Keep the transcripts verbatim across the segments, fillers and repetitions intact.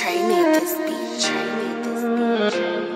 Trey made this beat. Trey made this beat. Trey made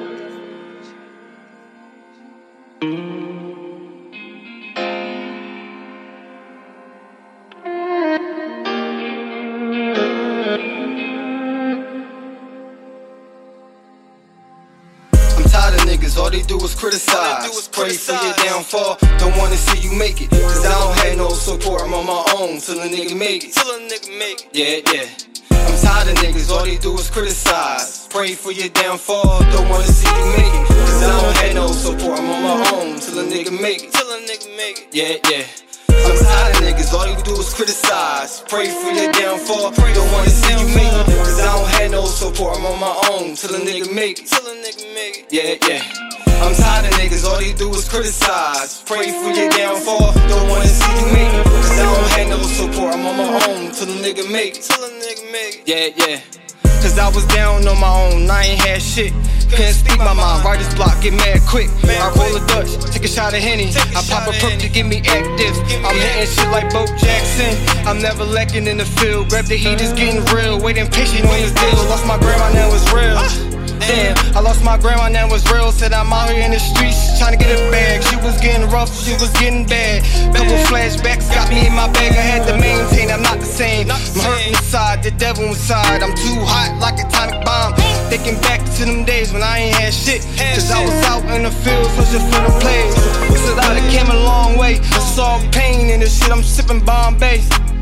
I'm tired of niggas, all they do is criticize. Pray for your downfall, don't wanna see you make it. Cause I don't have no support, I'm on my own till a nigga make it. Till a nigga make it. Yeah, yeah. I'm tired of niggas, all they do is criticize. Pray for your downfall, don't wanna see you make it. Cause I don't have no support, I'm on my own till a nigga make it. Till a nigga make it. Yeah, yeah. I'm tired of niggas, all they do is criticize. Pray for your downfall, don't wanna see you make it. Cause I don't have no support, I'm on my own till a nigga make it. Till a nigga make it. Yeah, yeah. I'm tired of niggas, all they do is criticize. Pray for your downfall, don't wanna see you make it. Cause I don't have no support, I'm on my own till a nigga make it. Till a nigga make it. Yeah, yeah. Cause I was down on my own, I ain't had shit. Couldn't speak my mind, writer's block, get mad quick. I roll a Dutch, take a shot of Henny. I pop a perk to get me active. I'm hitting shit like Bo Jackson. I'm never lacking in the field. Grab the heat, it's getting real. Waiting patient on this deal. Lost my grandma, now it's real. Damn, I lost my grandma, now it's real. Said I'm out here in the streets, trying to get a bag. She was getting rough, she was getting bad. Couple flashbacks got me in my bag, I had to maintain, I'm not the same. I'm hurting inside, the devil inside. I'm too hot like a atomic bomb. Thinking back to them days when I ain't had shit. Cause I was out in the field searching for the plays. Said I done came a long way, I saw pain in this shit, I'm sipping Bombay.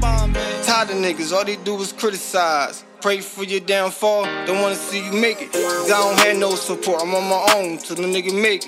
Tired of niggas, all they do is criticize. Pray for your downfall, don't wanna see you make it. Cause I don't have no support, I'm on my own till the nigga make it.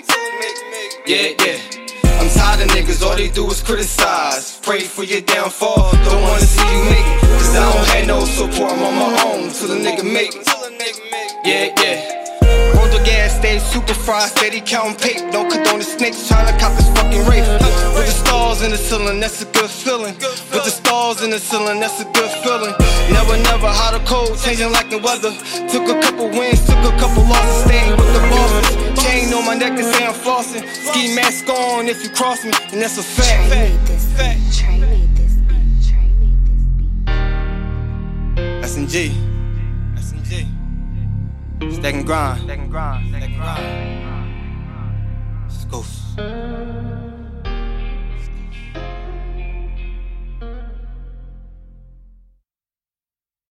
Yeah, yeah. I'm tired of niggas, all they do is criticize. Pray for your downfall, don't wanna see you make it. Cause I don't have no support, I'm on my own till the nigga make it. Till a nigga make it. Yeah, yeah. Roll the gas, stay super fried, steady counting paper. Don't condone the snakes, tryna cop this fucking rape. With the stars in the ceiling, that's a good feeling. With the stars in the ceiling, that's a good feeling. Never, never, hot or cold, changing like the weather. Took a couple wins, took a couple losses, staying with the bosses. Chain on my neck to say I'm flossing. Ski mask on if you cross me, and that's a fact. Trey made this beat. Trey made this beat. Trey made this beat. That's in G. That's in G. Stack and grind. Stack and grind. Stack and grind. It's Ghost.